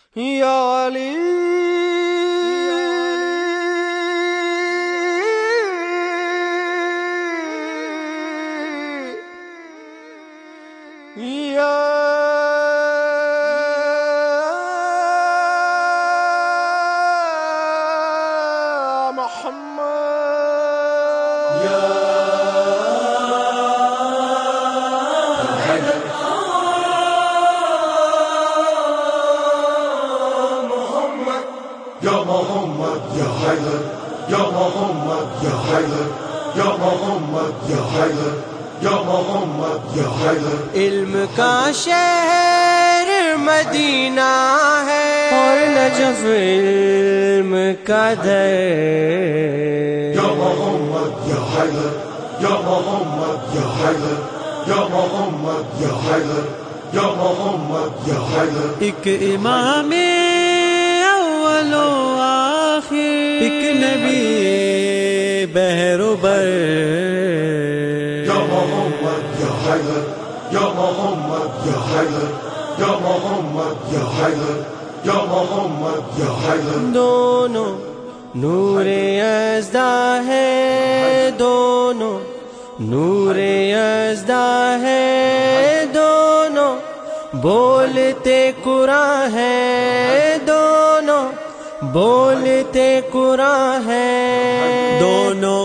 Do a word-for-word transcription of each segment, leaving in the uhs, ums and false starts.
یا علی یا محمد یا محمد یا حیدر یا محمد یا حیدر یا محمد یا حیدر یا محمد یا حیدر. علم کا شہر مدینہ ہے اور نجف علم کا در. یا محمد یا حیدر یا محمد یا حیدر یا محمد یا حیدر یا محمد یا حیدر. ایک امام اول و آخر، ایک نبی بحر و بر. یا محمد یا حیدر یا محمد یا حیدر یا محمد یا حیدر یا محمد یا حیدر. دونوں نور یزدہ ہے، دونوں نور یزدہ ہے، دونوں بولتے قرآن ہے، دونوں بولتے قرآن ہے. دونوں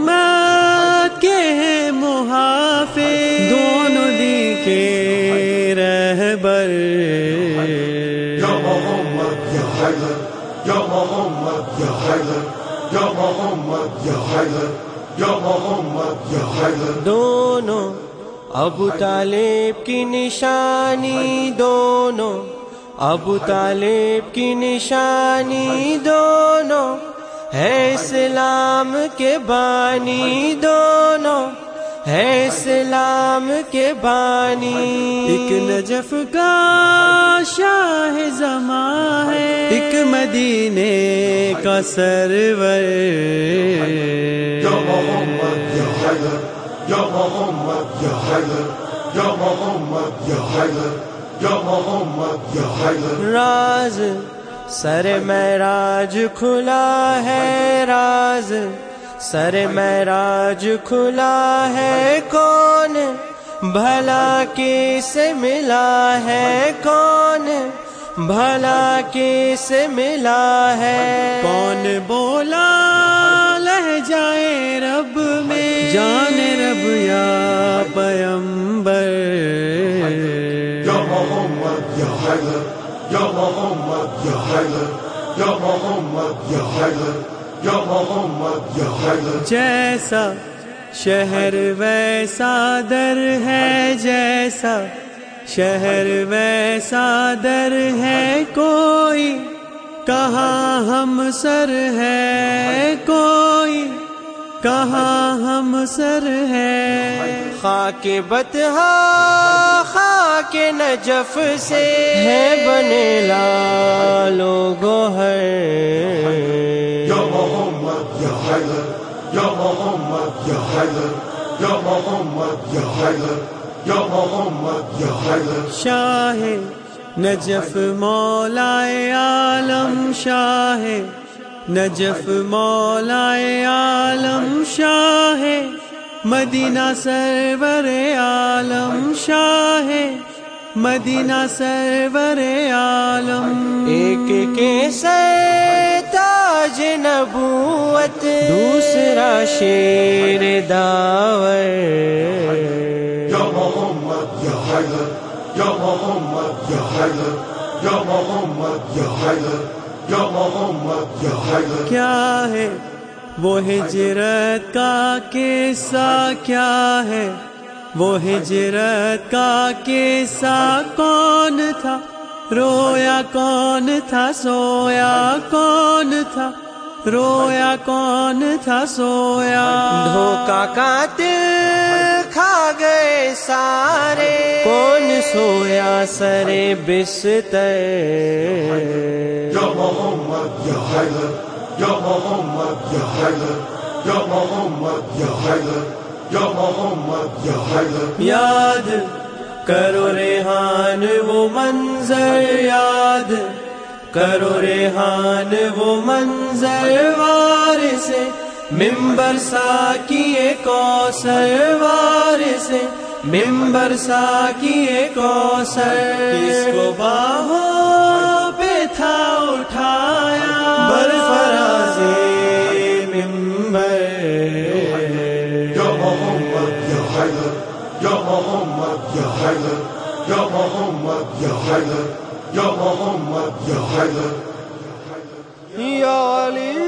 امت کے ہیں محافظ، دونوں دین کے رہبر. یا محمد یا حیدر یا محمد یا حیدر یا محمد یا حیدر یا محمد یا حیدر. دونوں ابو طالب کی نشانی، دونوں ابو طالب کی نشانی، دونوں ہے اسلام کے بانی، دونوں ہے اسلام کے بانی. ایک نجف کا شاہ زماں ہے، ایک مدینے کا سرور. یا محمد یا حیدر یا محمد یا حیدر یا محمد یا حیدر یا محمد یا حیدر. راز سر معراج کھلا ہے، راز سر معراج کھلا ہے. کون بھلا کس ملا ہے، کون بھلا کس ملا ہے. کون بولا لہ جائے رب میں، جان رب یا پیمبر. یا محمد یا حیدر یا محمد یا حیدر یا محمد یا حیدر یا محمد یا حیدر. جیسا شہر ویسا در ہے، جیسا شہر ویسا در ہے. کوئی کہاں ہم سر ہے، کوئی کہاں ہم سر ہے. خاک بطحا خاک نجف سے ہے بنے لال و گوہر. یا محمد یا حیدر یا محمد یا حیدر یا محمد یا حیدر یا محمد یا حیدر. شاہ نجف مولا عالم، شاہ نجف مولا عالم، شاہ مدینہ سرور عالم، شاہ مدینہ سرور عالم. ایک کے سر تاج نبوت، دوسرا شیر داور. یا محمد یا حیدر یا محمد یا حیدر یا محمد یا حیدر یا محمد یا حیدر. کیا ہے وہ ہجرت کا قصہ، کیا ہے وہ ہجرت کا قصہ. کون تھا رویا، کون تھا سویا، کون تھا رویا، کون تھا سویا. دھوکا قاتل کھا گئے سارے، کون سویا سر بستر. یا محمد یا حیدر یا محمد یا حیدر یا محمد یا حیدر یا محمد یا حیدر. یاد کرو ریحان وہ منظر، یاد کرو ریحان وہ منظر وارث ممبر ساکیے کوثر وارث ممبر ساکیے کوثر، کس کو باہوں پہ تھا اٹھایا برفراز ممبر، یا محمد یا حیدر، یا محمد یا حیدر، یا محمد یا حیدر، یا محمد یا حیدر، یا علی